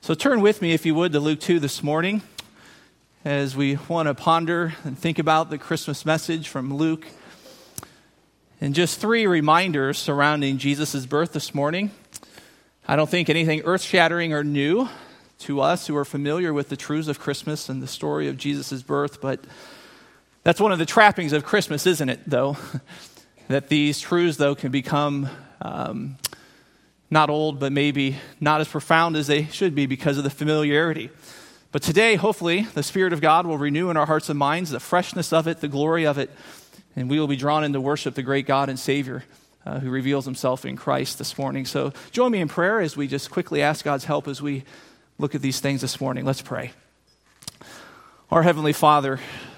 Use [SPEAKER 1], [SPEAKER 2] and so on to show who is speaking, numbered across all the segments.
[SPEAKER 1] So turn with me, if you would, to Luke 2 this morning as we want to ponder and think about the Christmas message from Luke. And just three reminders surrounding Jesus' birth this morning. I don't think anything earth-shattering or new to us who are familiar with the truths of Christmas and the story of Jesus' birth, but that's one of the trappings of Christmas, isn't it, though? That these truths, though, can become not old, but maybe not as profound as they should be because of the familiarity. But today, hopefully, the Spirit of God will renew in our hearts and minds the freshness of it, the glory of it, and we will be drawn into worship the great God and Savior who reveals himself in Christ this morning. So join me in prayer as we just quickly ask God's help as we look at these things this morning. Let's pray. Our Heavenly Father,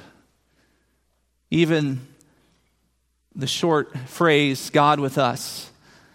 [SPEAKER 1] even the short phrase, God with us,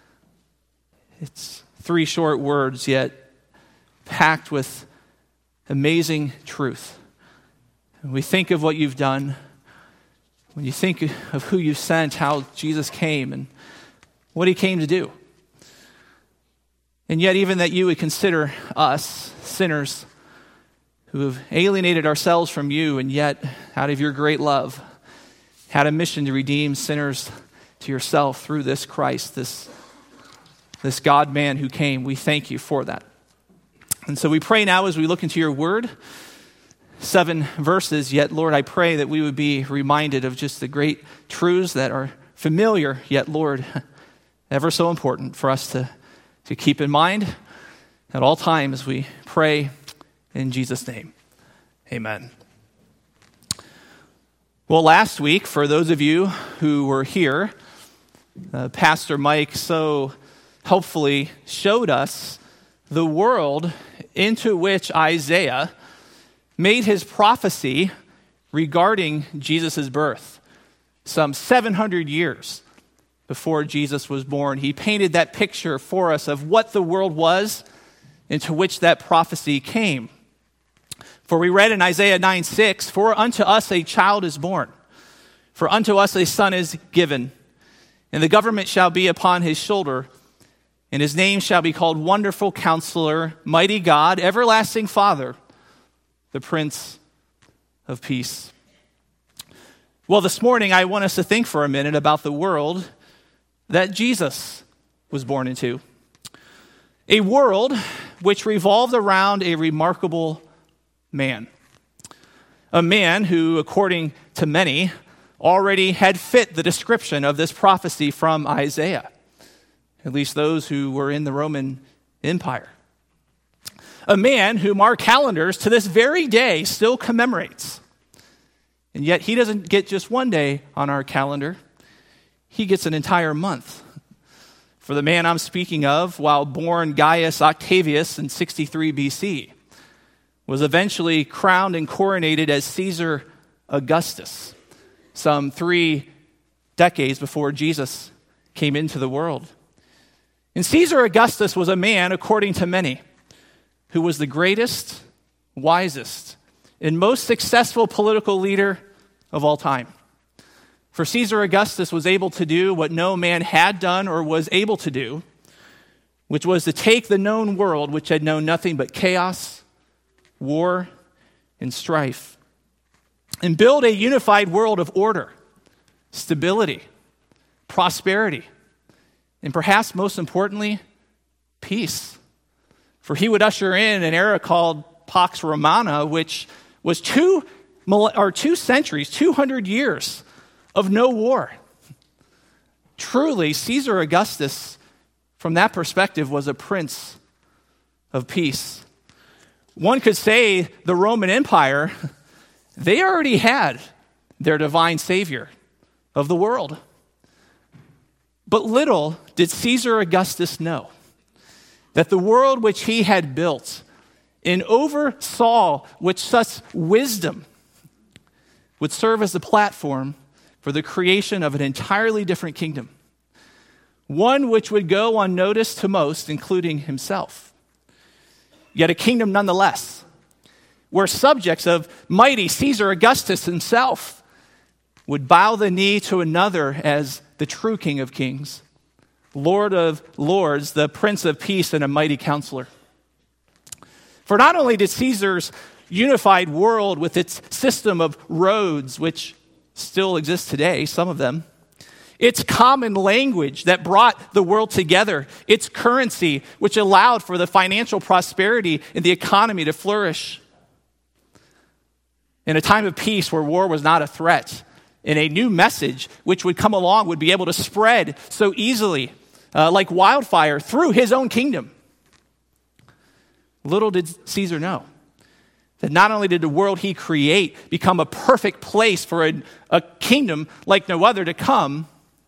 [SPEAKER 1] it's three short words, yet packed with amazing truth. And we think of what you've done. When you think of who you sent, how Jesus came and what he came to do. And yet even that you would consider us, sinners, who have alienated ourselves from you, and yet out of your great love, had a mission to redeem sinners to yourself through this Christ, this God-man who came. We thank you for that. And so we pray now as we look into your word, 7 verses, yet Lord, I pray that we would be reminded of just the great truths that are familiar, yet Lord, ever so important for us to keep in mind at all times as we pray in Jesus' name. Amen. Well, last week, for those of you who were here, Pastor Mike so helpfully showed us the world into which Isaiah made his prophecy regarding Jesus' birth. Some 700 years before Jesus was born, he painted that picture for us of what the world was into which that prophecy came. For we read in Isaiah 9:6, "For unto us a child is born, for unto us a son is given, and the government shall be upon his shoulder, and his name shall be called Wonderful Counselor, Mighty God, Everlasting Father, the Prince of Peace." Well, this morning I want us to think for a minute about the world that Jesus was born into. A world which revolved around a remarkable man. A man who, according to many, already had fit the description of this prophecy from Isaiah. At least those who were in the Roman Empire. A man whom our calendars to this very day still commemorates. And yet he doesn't get just one day on our calendar. He gets an entire month. For the man I'm speaking of, while born Gaius Octavius in 63 BC, was eventually crowned and coronated as Caesar Augustus, some 3 decades before Jesus came into the world. And Caesar Augustus was a man, according to many, who was the greatest, wisest, and most successful political leader of all time. For Caesar Augustus was able to do what no man had done or was able to do, which was to take the known world, which had known nothing but chaos, war, and strife, and build a unified world of order, stability, prosperity, and perhaps most importantly, peace. For he would usher in an era called Pax Romana, which was 2 centuries, 200 years of no war. Truly, Caesar Augustus, from that perspective, was a prince of peace. One could say the Roman Empire, they already had their divine savior of the world. But little did Caesar Augustus know that the world which he had built and oversaw with such wisdom would serve as the platform for the creation of an entirely different kingdom. One which would go unnoticed to most, including himself. Yet a kingdom nonetheless, where subjects of mighty Caesar Augustus himself would bow the knee to another as the true King of Kings, Lord of Lords, the Prince of Peace, and a mighty counselor. For not only did Caesar's unified world with its system of roads, which still exists today, some of them, its common language that brought the world together, its currency, which allowed for the financial prosperity and the economy to flourish. In a time of peace where war was not a threat, and a new message which would come along would be able to spread so easily, like wildfire, through his own kingdom. Little did Caesar know that not only did the world he create become a perfect place for a kingdom like no other to come,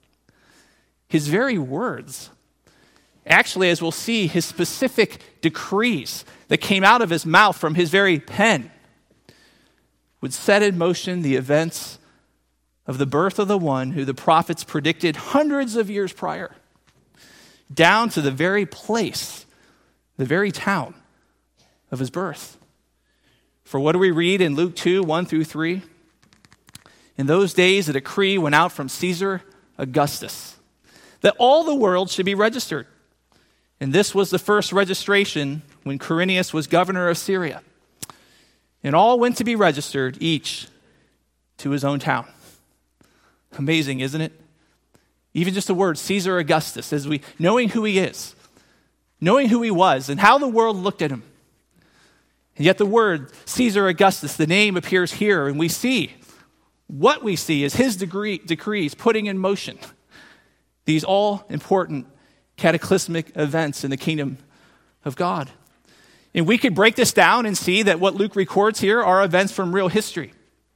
[SPEAKER 1] his very words, actually, as we'll see, his specific decrees that came out of his mouth from his very pen would set in motion the events of the birth of the one who the prophets predicted hundreds of years prior, down to the very place, the very town of his birth. For what do we read in Luke 2, 1 through 3? In those days, a decree went out from Caesar Augustus that all the world should be registered. And this was the first registration when Quirinius was governor of Syria. And all went to be registered, each to his own town. Amazing, isn't it? Even just the word Caesar Augustus, knowing who he is, knowing who he was, and how the world looked at him. And yet the word Caesar Augustus, the name appears here, and we see what we see is his decrees putting in motion these all-important cataclysmic events in the kingdom of God. And we could break this down and see that what Luke records here are events from real history.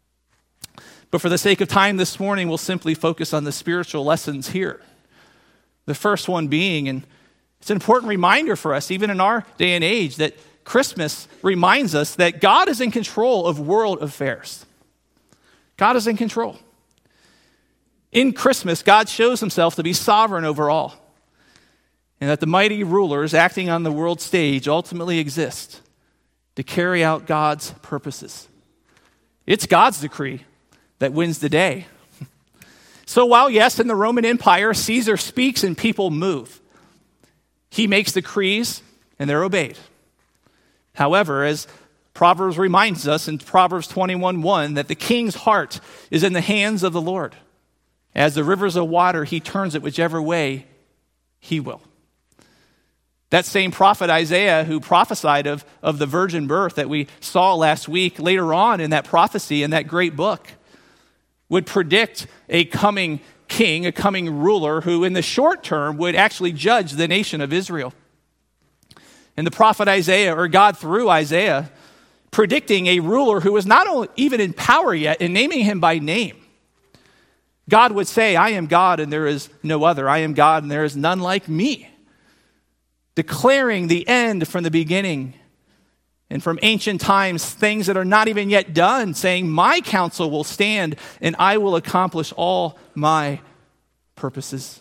[SPEAKER 1] But for the sake of time this morning, we'll simply focus on the spiritual lessons here. The first one being, and it's an important reminder for us, even in our day and age, that Christmas reminds us that God is in control of world affairs. God is in control. In Christmas, God shows himself to be sovereign over all, and that the mighty rulers acting on the world stage ultimately exist to carry out God's purposes. It's God's decree that wins the day. So while, yes, in the Roman Empire, Caesar speaks and people move, he makes decrees and they're obeyed. However, as Proverbs reminds us in Proverbs 21:1, that the king's heart is in the hands of the Lord. As the rivers of water, he turns it whichever way he will. That same prophet Isaiah, who prophesied of the virgin birth that we saw last week, later on in that prophecy in that great book, would predict a coming king, a coming ruler, who in the short term would actually judge the nation of Israel. And the prophet Isaiah, or God through Isaiah, predicting a ruler who was not only even in power yet, and naming him by name. God would say, I am God and there is no other. I am God and there is none like me. Declaring the end from the beginning. And from ancient times, things that are not even yet done, saying, my counsel will stand and I will accomplish all my purposes.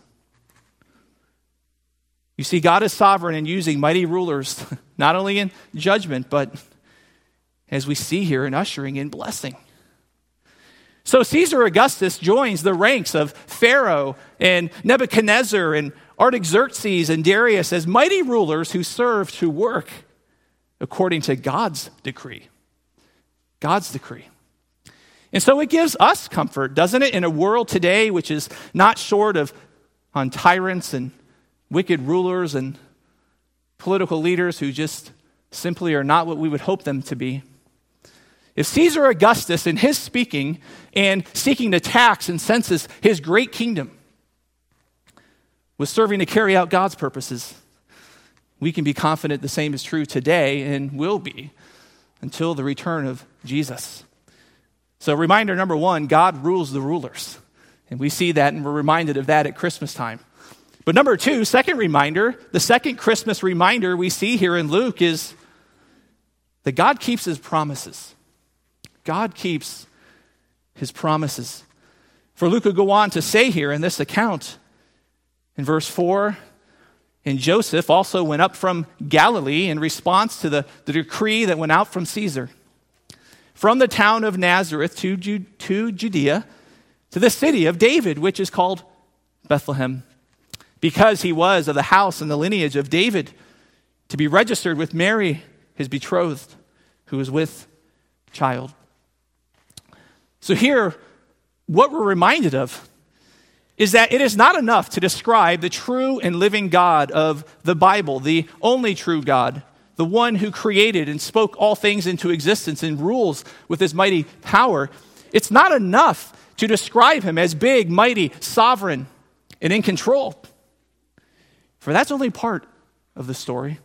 [SPEAKER 1] You see, God is sovereign in using mighty rulers, not only in judgment, but as we see here, in ushering in blessing. So Caesar Augustus joins the ranks of Pharaoh and Nebuchadnezzar and Artaxerxes and Darius as mighty rulers who serve to work according to God's decree. God's decree. And so it gives us comfort, doesn't it, in a world today which is not short of on tyrants and wicked rulers and political leaders who just simply are not what we would hope them to be. If Caesar Augustus, in his speaking and seeking to tax and census his great kingdom, was serving to carry out God's purposes, we can be confident the same is true today and will be until the return of Jesus. So reminder number one, God rules the rulers. And we see that and we're reminded of that at Christmas time. But number two, second reminder, the second Christmas reminder we see here in Luke is that God keeps his promises. God keeps his promises. For Luke would go on to say here in this account, in verse 4, and Joseph also went up from Galilee in response to the decree that went out from Caesar, from the town of Nazareth to Judea, to the city of David, which is called Bethlehem, because he was of the house and the lineage of David, to be registered with Mary, his betrothed, who is with child. So here, what we're reminded of is that it is not enough to describe the true and living God of the Bible, the only true God, the one who created and spoke all things into existence and rules with his mighty power. It's not enough to describe him as big, mighty, sovereign, and in control. For that's only part of the story.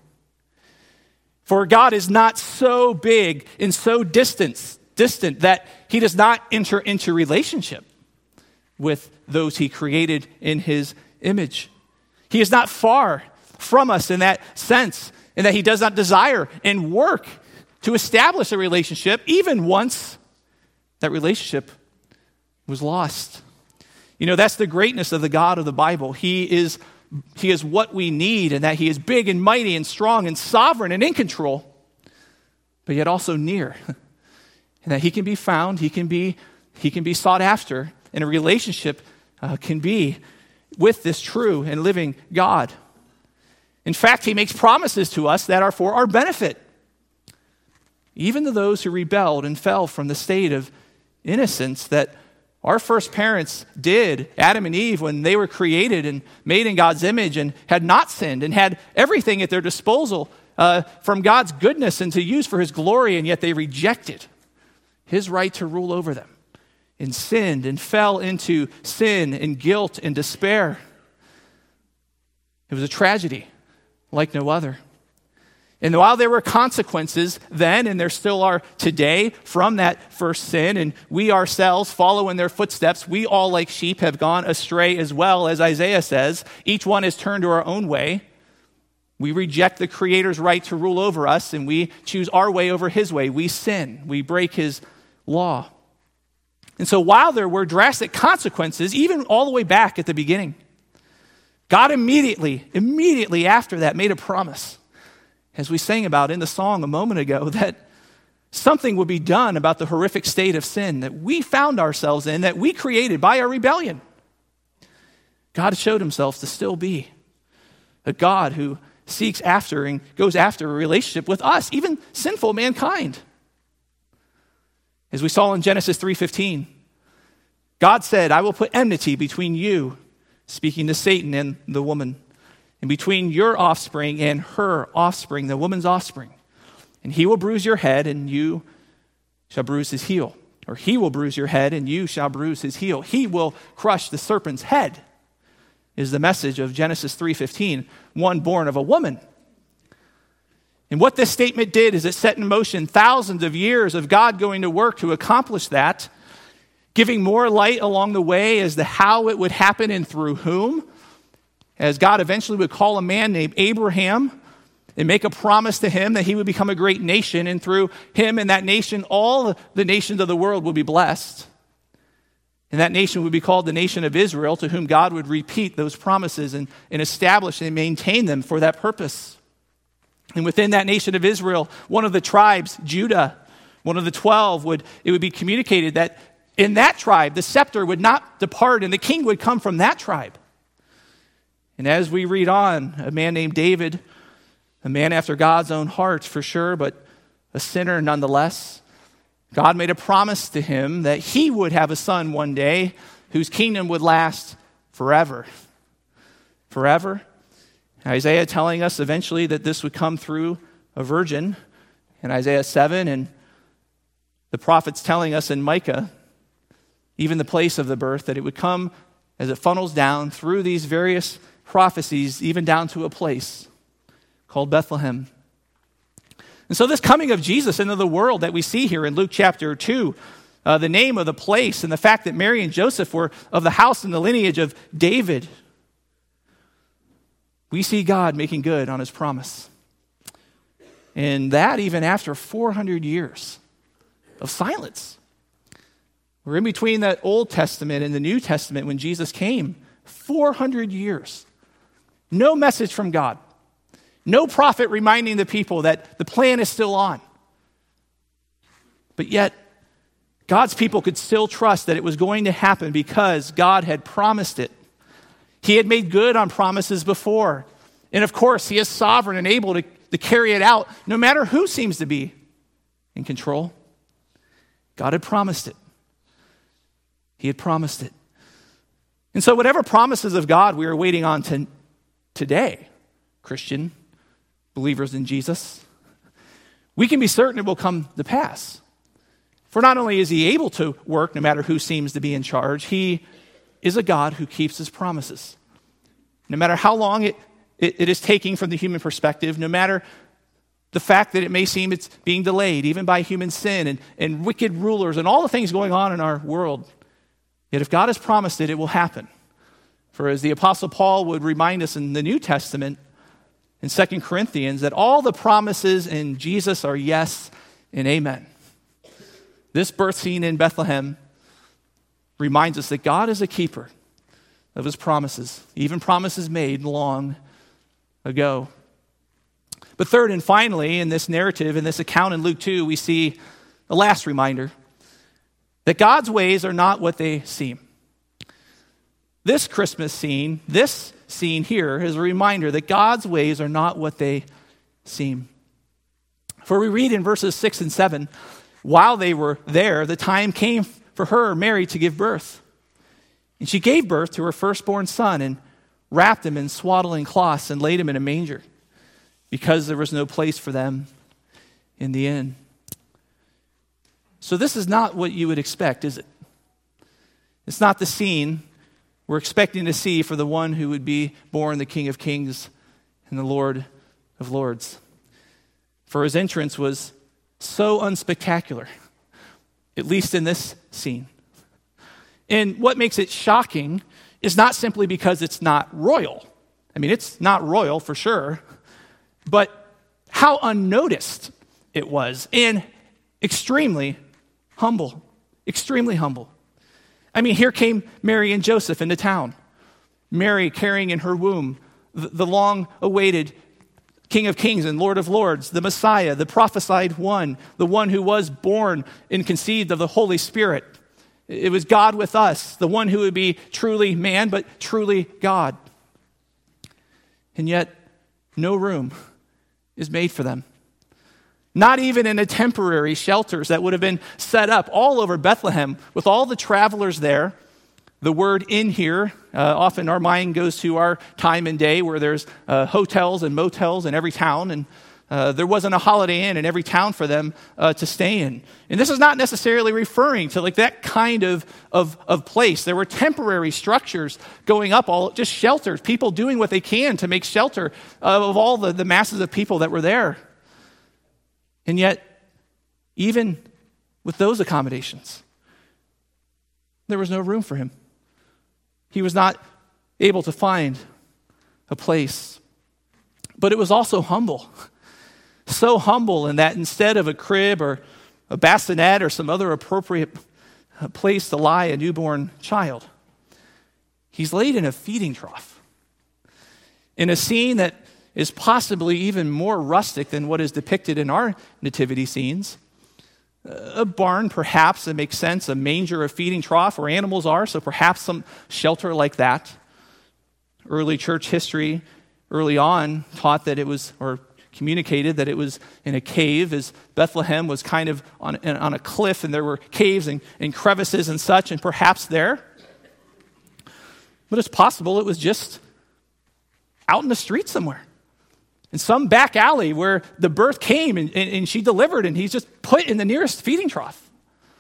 [SPEAKER 1] For God is not so big and so distant that he does not enter into relationship with those he created in his image. He is not far from us in that sense, in that he does not desire and work to establish a relationship, even once that relationship was lost. You know, that's the greatness of the God of the Bible. He is what we need, and that he is big and mighty and strong and sovereign and in control, but yet also near. And that he can be found, he can be sought after, and a relationship can be with this true and living God. In fact, he makes promises to us that are for our benefit. Even to those who rebelled and fell from the state of innocence that our first parents did, Adam and Eve, when they were created and made in God's image and had not sinned and had everything at their disposal from God's goodness and to use for his glory, and yet they rejected his right to rule over them and sinned and fell into sin and guilt and despair. It was a tragedy like no other. And while there were consequences then, and there still are today from that first sin, and we ourselves follow in their footsteps, we all like sheep have gone astray as well, as Isaiah says. Each one has turned to our own way. We reject the Creator's right to rule over us, and we choose our way over his way. We sin. We break his law. And so while there were drastic consequences, even all the way back at the beginning, God immediately after that made a promise, as we sang about in the song a moment ago, that something would be done about the horrific state of sin that we found ourselves in, that we created by our rebellion. God showed himself to still be a God who seeks after and goes after a relationship with us, even sinful mankind. As we saw in Genesis 3:15, God said, "I will put enmity between you," speaking to Satan and the woman, "and between your offspring and her offspring," the woman's offspring. "And he will bruise your head, and you shall bruise his heel." Or he will bruise your head, and you shall bruise his heel. He will crush the serpent's head, is the message of Genesis 3:15, one born of a woman. And what this statement did is it set in motion thousands of years of God going to work to accomplish that, giving more light along the way as to how it would happen and through whom, as God eventually would call a man named Abraham and make a promise to him that he would become a great nation, and through him and that nation, all the nations of the world would be blessed. And that nation would be called the nation of Israel, to whom God would repeat those promises and establish and maintain them for that purpose. And within that nation of Israel, one of the tribes, Judah, one of the 12, it would be communicated that in that tribe, the scepter would not depart, and the king would come from that tribe. And as we read on, a man named David, a man after God's own heart for sure, but a sinner nonetheless, God made a promise to him that he would have a son one day whose kingdom would last forever. Forever. Isaiah telling us eventually that this would come through a virgin in Isaiah 7, and the prophets telling us in Micah, even the place of the birth, that it would come as it funnels down through these various prophecies, even down to a place called Bethlehem. And so this coming of Jesus into the world that we see here in Luke chapter 2, the name of the place and the fact that Mary and Joseph were of the house and the lineage of David, we see God making good on his promise. And that even after 400 years of silence. We're in between that Old Testament and the New Testament when Jesus came. 400 years. No message from God. No prophet reminding the people that the plan is still on. But yet, God's people could still trust that it was going to happen because God had promised it. He had made good on promises before. And of course, he is sovereign and able to to carry it out, no matter who seems to be in control. God had promised it. He had promised it. And so whatever promises of God we are waiting on today, Christian, believers in Jesus, we can be certain it will come to pass. For not only is he able to work no matter who seems to be in charge, he is a God who keeps his promises. No matter how long it is taking from the human perspective, no matter the fact that it may seem it's being delayed, even by human sin and wicked rulers and all the things going on in our world, yet if God has promised it, it will happen. For as the Apostle Paul would remind us in the New Testament, in 2 Corinthians, that all the promises in Jesus are yes and amen. This birth scene in Bethlehem reminds us that God is a keeper of his promises, even promises made long ago. But third and finally, in this narrative, in this account in Luke 2, we see the last reminder that God's ways are not what they seem. This Christmas scene, this scene here, is a reminder that God's ways are not what they seem. For we read in verses 6 and 7, while they were there, the time came for her, Mary, to give birth. And she gave birth to her firstborn son and wrapped him in swaddling cloths and laid him in a manger because there was no place for them in the inn. So this is not what you would expect, is it? It's not the scene we're expecting to see for the one who would be born the King of Kings and the Lord of Lords. For his entrance was so unspectacular, at least in this scene. And what makes it shocking is not simply because it's not royal. I mean, it's not royal for sure, but how unnoticed it was and extremely humble, extremely humble. I mean, here came Mary and Joseph into town. Mary carrying in her womb the long-awaited King of Kings and Lord of Lords, the Messiah, the prophesied one, the one who was born and conceived of the Holy Spirit. It was God with us, the one who would be truly man, but truly God. And yet, no room is made for them. Not even in the temporary shelters that would have been set up all over Bethlehem with all the travelers there. The word inn here, often our mind goes to our time and day where there's hotels and motels in every town, and there wasn't a Holiday Inn in every town for them to stay in. And this is not necessarily referring to like that kind of place. There were temporary structures going up, all just shelters, people doing what they can to make shelter of all the masses of people that were there. And yet, even with those accommodations, there was no room for him. He was not able to find a place. But it was also humble. So humble in that instead of a crib or a bassinet or some other appropriate place to lie a newborn child, he's laid in a feeding trough. In a scene that is possibly even more rustic than what is depicted in our nativity scenes. A barn, perhaps, that makes sense, a manger, a feeding trough where animals are, so perhaps some shelter like that. Early church history, early on, taught that it was, or communicated that it was in a cave, as Bethlehem was kind of on a cliff, and there were caves and crevices and such, and perhaps there. But it's possible it was just out in the street somewhere. In some back alley where the birth came and she delivered, and he's just put in the nearest feeding trough.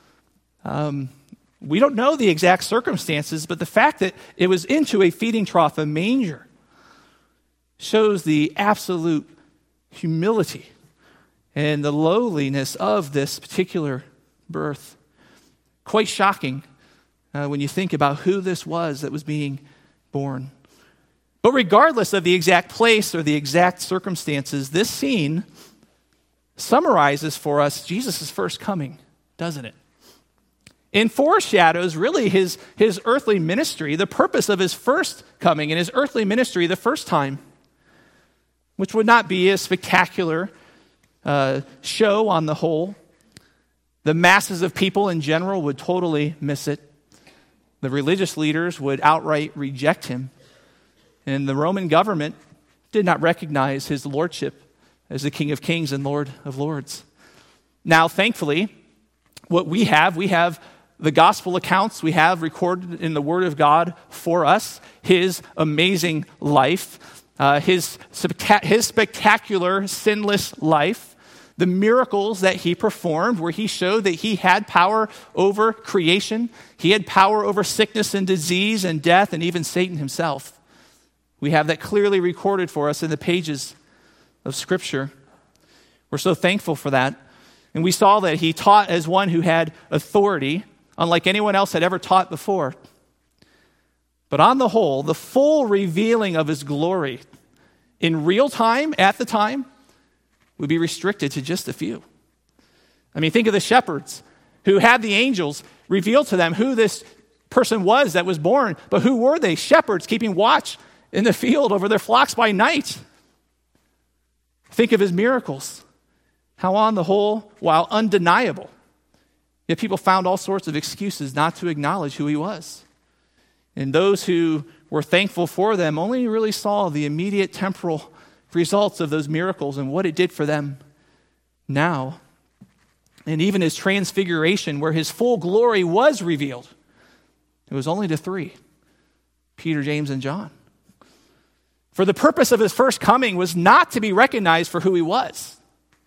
[SPEAKER 1] We don't know the exact circumstances, but the fact that it was into a feeding trough, a manger, shows the absolute humility and the lowliness of this particular birth. Quite shocking when you think about who this was that was being born. But regardless of the exact place or the exact circumstances, this scene summarizes for us Jesus' first coming, doesn't it? And foreshadows really his earthly ministry, the purpose of his first coming and his earthly ministry the first time, which would not be a spectacular show on the whole. The masses of people in general would totally miss it. The religious leaders would outright reject him. And the Roman government did not recognize his lordship as the King of Kings and Lord of Lords. Now, thankfully, what we have the gospel accounts we have recorded in the Word of God for us, his amazing life, his spectacular, sinless life, the miracles that he performed where he showed that he had power over creation. He had power over sickness and disease and death and even Satan himself. We have that clearly recorded for us in the pages of Scripture. We're so thankful for that. And we saw that he taught as one who had authority, unlike anyone else had ever taught before. But on the whole, the full revealing of his glory in real time, at the time, would be restricted to just a few. I mean, think of the shepherds who had the angels reveal to them who this person was that was born. But who were they? Shepherds keeping watch in the field over their flocks by night. Think of his miracles. How on the whole, while undeniable, yet people found all sorts of excuses not to acknowledge who he was. And those who were thankful for them only really saw the immediate temporal results of those miracles and what it did for them now. And even his transfiguration, where his full glory was revealed, it was only to three: Peter, James, and John. For the purpose of his first coming was not to be recognized for who he was,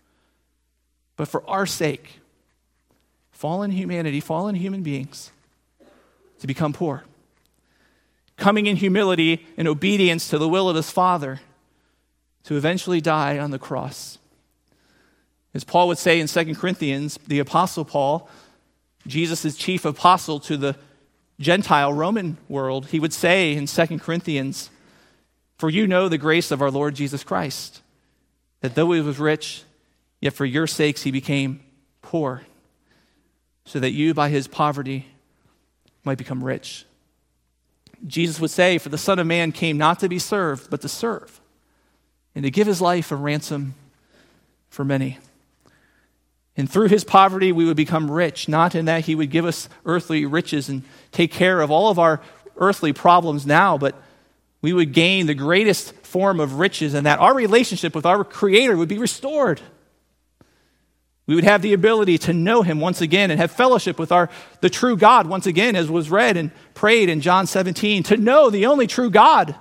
[SPEAKER 1] but for our sake, fallen humanity, fallen human beings, to become poor, coming in humility and obedience to the will of his Father, to eventually die on the cross. As Paul would say in 2 Corinthians, the Apostle Paul, Jesus' chief apostle to the Gentile Roman world, he would say in 2 Corinthians, "For you know the grace of our Lord Jesus Christ, that though he was rich, yet for your sakes he became poor, so that you by his poverty might become rich." Jesus would say, "For the Son of Man came not to be served, but to serve, and to give his life a ransom for many." And through his poverty we would become rich, not in that he would give us earthly riches and take care of all of our earthly problems now, but we would gain the greatest form of riches, and that our relationship with our Creator would be restored. We would have the ability to know him once again and have fellowship with the true God once again, as was read and prayed in John 17, to know the only true God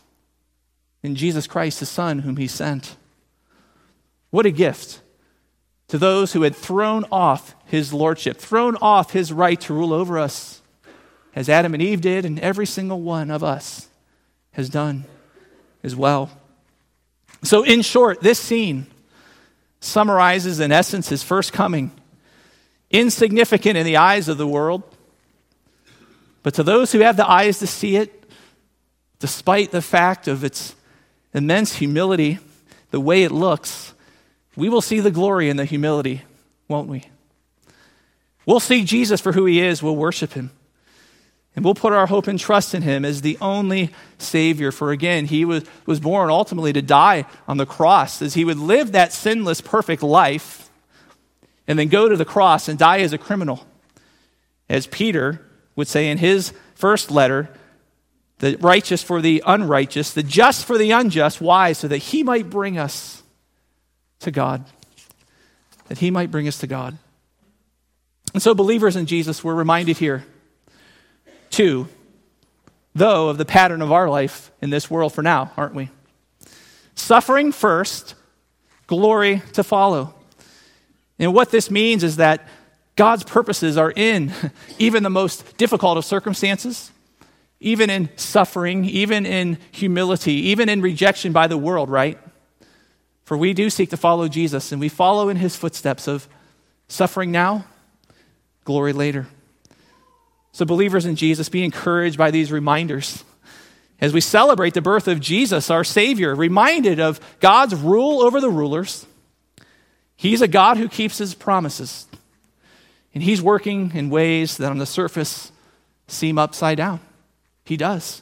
[SPEAKER 1] in Jesus Christ, his Son, whom he sent. What a gift to those who had thrown off his lordship, thrown off his right to rule over us, as Adam and Eve did, and every single one of us has done as well. So in short, this scene summarizes in essence his first coming, insignificant in the eyes of the world, but to those who have the eyes to see it, despite the fact of its immense humility, the way it looks, we will see the glory in the humility, won't we? We'll see Jesus for who he is, we'll worship him, and we'll put our hope and trust in him as the only Savior. For again, he was born ultimately to die on the cross, as he would live that sinless, perfect life, and then go to the cross and die as a criminal. As Peter would say in his first letter, the righteous for the unrighteous, the just for the unjust. Why? So that he might bring us to God. That he might bring us to God. And so believers in Jesus, we're reminded here, too, though, of the pattern of our life in this world for now, aren't we? Suffering first, glory to follow. And what this means is that God's purposes are in even the most difficult of circumstances, even in suffering, even in humility, even in rejection by the world, right? For we do seek to follow Jesus, and we follow in his footsteps of suffering now, glory later. So believers in Jesus, be encouraged by these reminders as we celebrate the birth of Jesus, our Savior, reminded of God's rule over the rulers. He's a God who keeps his promises, and he's working in ways that on the surface seem upside down. He does.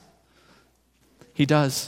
[SPEAKER 1] He does.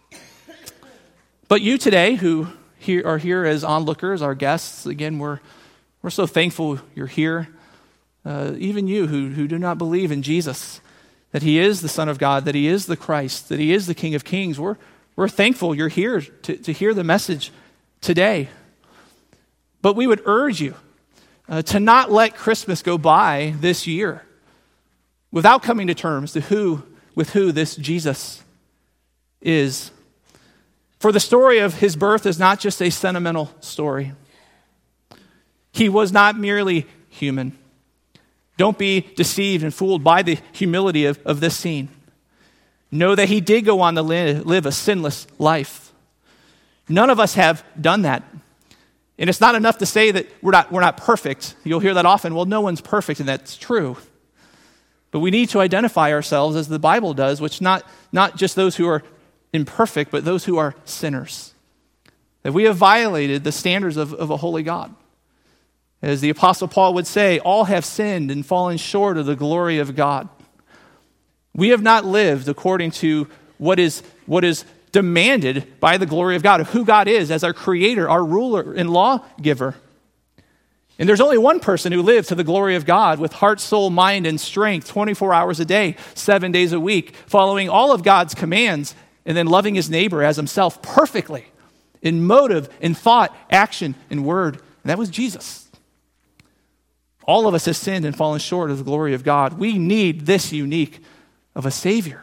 [SPEAKER 1] But you today who are here as onlookers, our guests, again, we're so thankful you're here. Even you who do not believe in Jesus, that he is the Son of God, that he is the Christ, that he is the King of Kings. We're thankful you're here to hear the message today. But we would urge you to not let Christmas go by this year without coming to terms with who this Jesus is. For the story of his birth is not just a sentimental story. He was not merely human. Don't be deceived and fooled by the humility of this scene. Know that he did go on to live a sinless life. None of us have done that. And it's not enough to say that we're not perfect. You'll hear that often. Well, no one's perfect, and that's true. But we need to identify ourselves as the Bible does, which not just those who are imperfect, but those who are sinners. That we have violated the standards of a holy God. As the Apostle Paul would say, all have sinned and fallen short of the glory of God. We have not lived according to what is demanded by the glory of God, of who God is as our creator, our ruler and lawgiver. And there's only one person who lived to the glory of God with heart, soul, mind, and strength 24 hours a day, 7 days a week, following all of God's commands and then loving his neighbor as himself perfectly in motive, in thought, action, and word. And that was Jesus. All of us have sinned and fallen short of the glory of God. We need this unique of a Savior.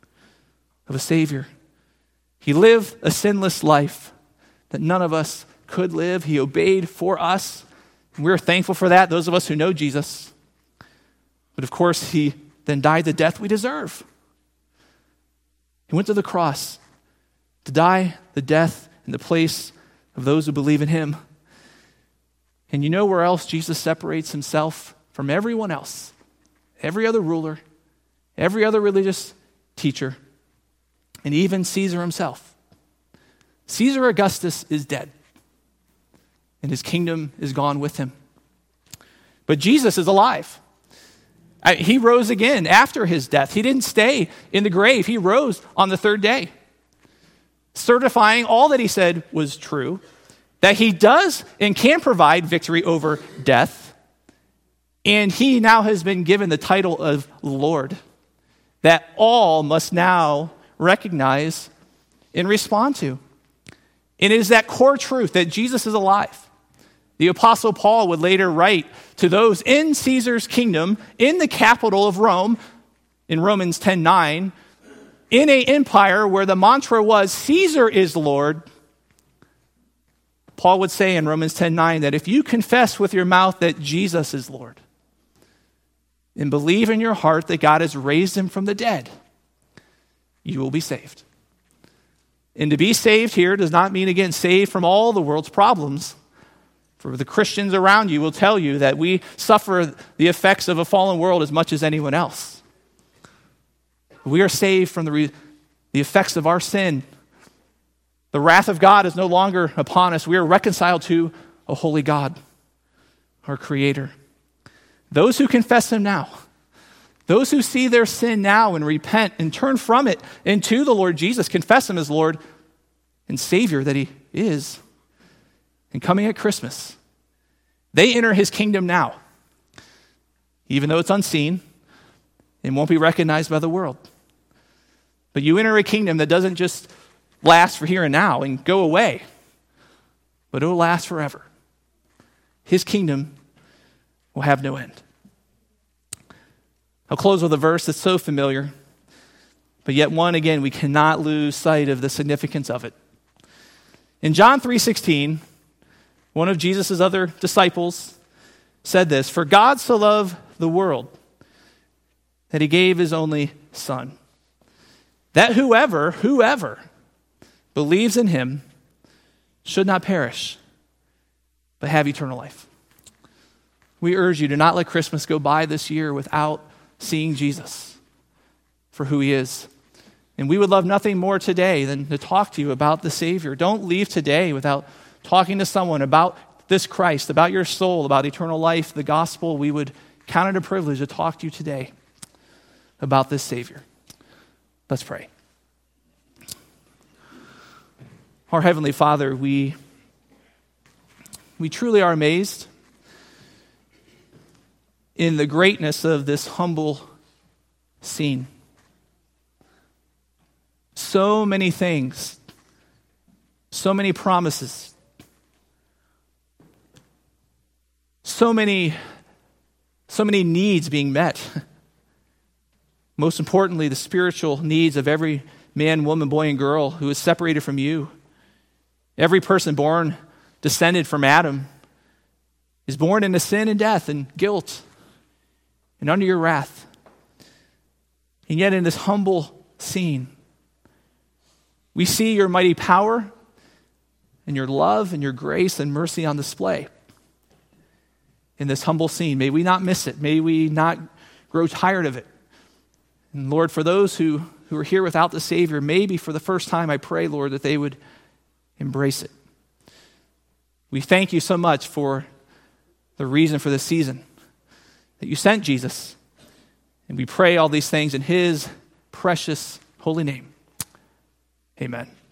[SPEAKER 1] He lived a sinless life that none of us could live. He obeyed for us. And we're thankful for that, those of us who know Jesus. But of course, he then died the death we deserve. He went to the cross to die the death in the place of those who believe in him. And you know where else Jesus separates himself from everyone else? Every other ruler, every other religious teacher, and even Caesar himself. Caesar Augustus is dead, and his kingdom is gone with him. But Jesus is alive. He rose again after his death. He didn't stay in the grave. He rose on the third day, certifying all that he said was true, that he does and can provide victory over death, and he now has been given the title of Lord, that all must now recognize and respond to. And it is that core truth that Jesus is alive. The Apostle Paul would later write to those in Caesar's kingdom, in the capital of Rome, in Romans 10:9, in an empire where the mantra was, Caesar is Lord. Paul would say in Romans 10:9 that if you confess with your mouth that Jesus is Lord and believe in your heart that God has raised him from the dead, you will be saved. And to be saved here does not mean, again, saved from all the world's problems. For the Christians around you will tell you that we suffer the effects of a fallen world as much as anyone else. We are saved from the effects of our sin. The wrath of God is no longer upon us. We are reconciled to a holy God, our Creator. Those who confess him now, those who see their sin now and repent and turn from it into the Lord Jesus, confess him as Lord and Savior that he is, and coming at Christmas, they enter his kingdom now, even though it's unseen and won't be recognized by the world. But you enter a kingdom that doesn't just last for here and now and go away, but it will last forever. His kingdom will have no end. I'll close with a verse that's so familiar, but yet one, again, we cannot lose sight of the significance of it. In John 3:16, one of Jesus' other disciples said this, "For God so loved the world that he gave his only Son, that whoever believes in him should not perish, but have eternal life." We urge you to not let Christmas go by this year without seeing Jesus for who he is. And we would love nothing more today than to talk to you about the Savior. Don't leave today without talking to someone about this Christ, about your soul, about eternal life, the gospel. We would count it a privilege to talk to you today about this Savior. Let's pray. Our Heavenly Father, we truly are amazed in the greatness of this humble scene. So many things, so many promises, so many needs being met. Most importantly, the spiritual needs of every man, woman, boy, and girl who is separated from you. Every person born, descended from Adam, is born into sin and death and guilt and under your wrath. And yet in this humble scene, we see your mighty power and your love and your grace and mercy on display. In this humble scene, may we not miss it. May we not grow tired of it. And Lord, for those who are here without the Savior, maybe for the first time, I pray, Lord, that they would embrace it. We thank you so much for the reason for this season, that you sent Jesus. And we pray all these things in his precious holy name. Amen.